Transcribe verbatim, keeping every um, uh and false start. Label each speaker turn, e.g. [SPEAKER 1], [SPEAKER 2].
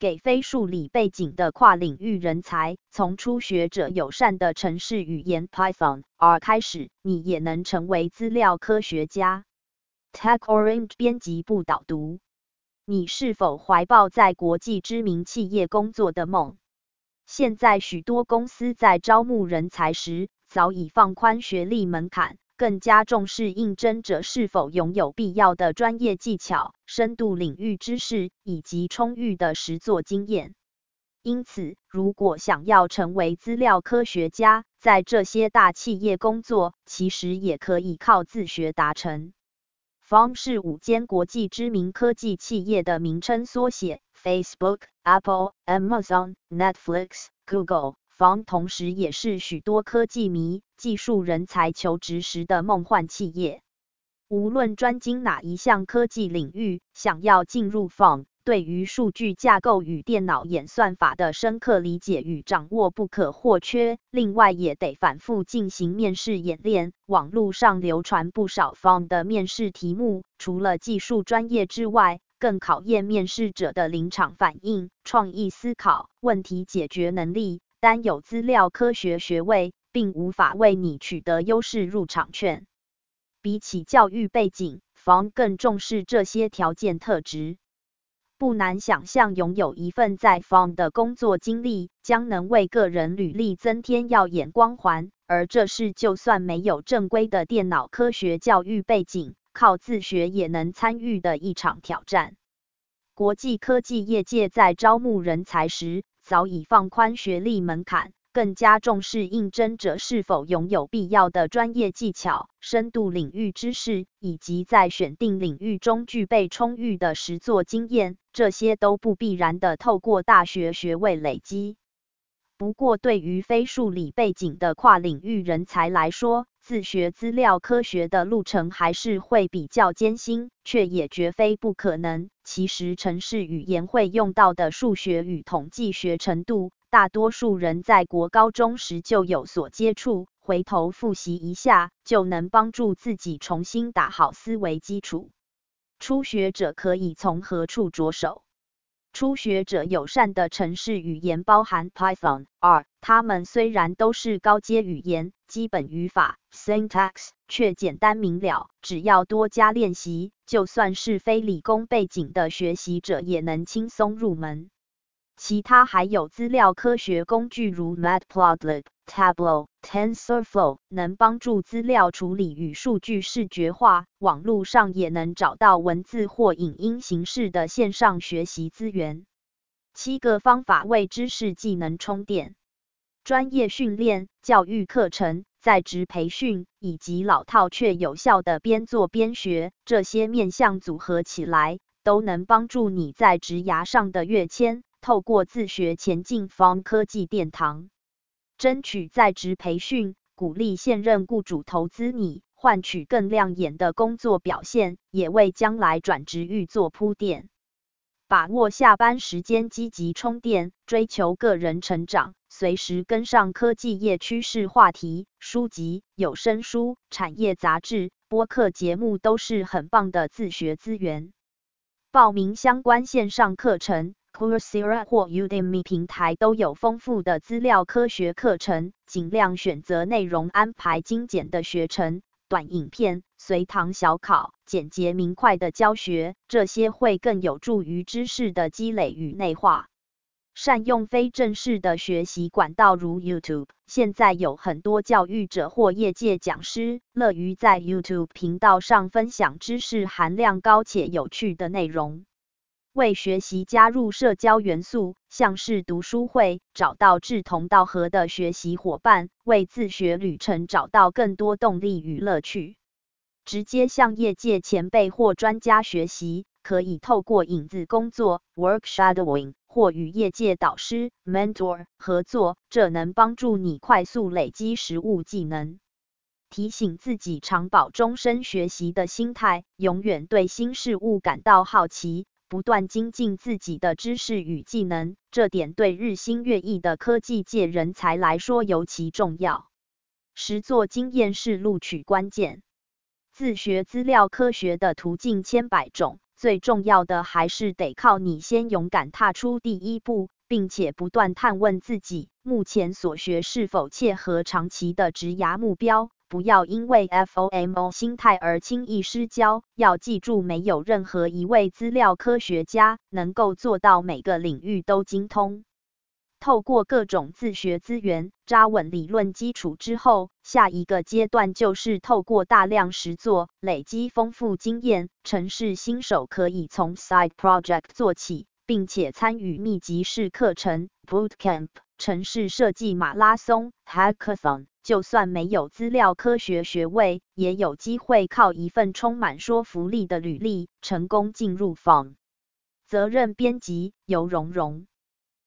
[SPEAKER 1] 给非数理背景的跨领域人才，从初学者友善的程式语言 Python、R 开始，你也能成为资料科学家。TechOrange 编辑部导读：你是否怀抱在国际知名企业工作的梦？现在许多公司在招募人才时，早已放宽学历门槛，更加重视应征者是否拥有必要的专业技巧、深度领域知识以及充裕的实作经验。因此，如果想要成为资料科学家，在这些大企业工作，其实也可以靠自学达成。F A N G 是五间国际知名科技企业的名称缩写 ，Facebook、Apple、Amazon、Netflix、Google。F A N G 同时也是许多科技迷、技术人才求职时的梦幻企业。无论专精哪一项科技领域，想要进入 F A N G， 对于数据架构与电脑演算法的深刻理解与掌握不可或缺。另外也得反复进行面试演练。网络上流传不少 F A N G 的面试题目，除了技术专业之外，更考验面试者的临场反应、创意思考、问题解决能力。单有资料科学学位，并无法为你取得优势入场券。比起教育背景 ，F A N G 更重视这些条件特质。不难想象，拥有一份在 F A N G 的工作经历，将能为个人履历增添耀眼光环，而这是就算没有正规的电脑科学教育背景，靠自学也能参与的一场挑战。国际科技业界在招募人才时，早已放宽学历门槛，更加重视应征者是否拥有必要的专业技巧、深度领域知识，以及在选定领域中具备充裕的实作经验，这些都不必然的透过大学学位累积。不过对于非数理背景的跨领域人才来说，自学资料科学的路程还是会比较艰辛，却也绝非不可能。其实程式语言会用到的数学与统计学程度，大多数人在国高中时就有所接触，回头复习一下，就能帮助自己重新打好思维基础。初学者可以从何处着手？初学者友善的程式语言包含 Python、R， 它们虽然都是高阶语言，基本语法 syntax 却简单明了，只要多加练习，就算是非理工背景的学习者也能轻松入门。其他还有资料科学工具如 Matplotlib、Tableau、TensorFlow， 能帮助资料处理与数据视觉化。网络上也能找到文字或影音形式的线上学习资源。七个方法为知识技能充电：专业训练、教育课程、在职培训，以及老套却有效的边做边学，这些面向组合起来，都能帮助你在职涯上的跃迁。透过自学前进 F A N G 科技殿堂，争取在职培训，鼓励现任雇主投资你，换取更亮眼的工作表现，也为将来转职欲做铺垫。把握下班时间积极充电，追求个人成长，随时跟上科技业趋势话题，书籍、有声书、产业杂志、播客节目都是很棒的自学资源。报名相关线上课程，Coursera 或 Udemy 平台都有丰富的资料科学课程，尽量选择内容安排精简的学程，短影片、随堂小考、简洁明快的教学，这些会更有助于知识的积累与内化。善用非正式的学习管道如 YouTube， 现在有很多教育者或业界讲师，乐于在 YouTube 频道上分享知识含量高且有趣的内容。为学习加入社交元素，像是读书会，找到志同道合的学习伙伴，为自学旅程找到更多动力与乐趣。直接向业界前辈或专家学习，可以透过影子工作 work shadowing 或与业界导师 mentor 合作，这能帮助你快速累积实务技能。提醒自己常保终身学习的心态，永远对新事物感到好奇，不断精进自己的知识与技能，这点对日新月异的科技界人才来说尤其重要。实作经验是录取关键。自学资料科学的途径千百种， 最重要的还是得靠你先勇敢踏出第一步，并且不断探问自己目前所学是否切合长期的职涯目标，不要因为 F O M O 心态而轻易失焦。要记住，没有任何一位资料科学家能够做到每个领域都精通。透过各种自学资源扎稳理论基础之后，下一个阶段就是透过大量实作累积丰富经验。程式新手可以从 side project 做起，并且参与密集式课程 bootcamp、程式设计马拉松 hackathon。就算没有资料科学学位，也有机会靠一份充满说服力的履历成功进入 F O M。责任编辑尤蓉蓉。